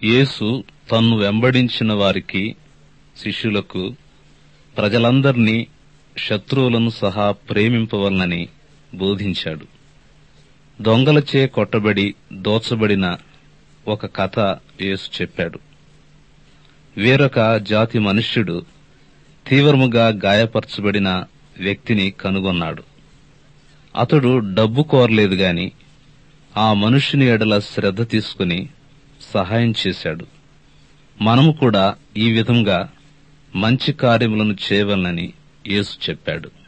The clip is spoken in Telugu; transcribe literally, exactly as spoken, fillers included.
యేసు తన్ను వెంబడించిన వారికి, శిష్యులకు, ప్రజలందర్నీ శత్రువులను సహా ప్రేమింపవలనని బోధించాడు. దొంగలచే కొట్టబడి దోచబడిన ఒక కథ యేసు చెప్పాడు. వేరొక జాతి మనుష్యుడు తీవ్రముగా గాయపరచబడిన వ్యక్తిని కనుగొన్నాడు. అతడు డబ్బు కోరలేదు గాని ఆ మనుష్యుని ఎడల శ్రద్ధ తీసుకుని సహాయం చేశాడు. మనము కూడా ఈ విధంగా మంచి కార్యములను చేయవలనని యేసు చెప్పాడు.